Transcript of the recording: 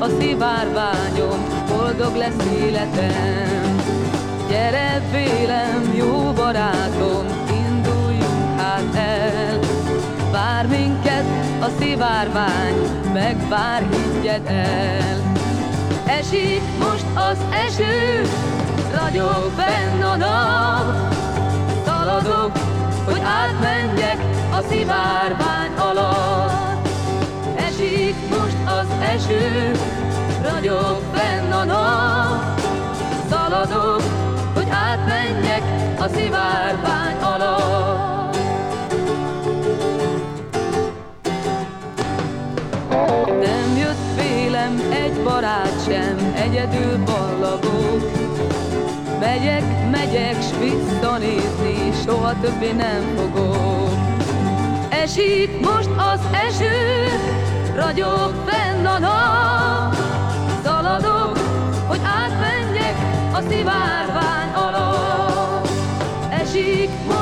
a szivárványom, boldog lesz életem. Gyere vélem, jó barátom, induljunk hát el. Vár minket a szivárvány, megvár, higgyed el. Esik most az eső, ragyog fenn a nap. Szaladok, hogy átmenjek a szivárvány alatt. Esik most az eső, ragyog fenn a nap. Szaladok, hogy átmenjek a szivárvány alatt. Nem jött vélem egy barát sem, egyedül ballagok. Megyek, s visszanézni soha többé nem fogok. Esik most az eső, ragyog fenn a nap. Szaladok, hogy átmenjek a szivárvány alatt. Esik most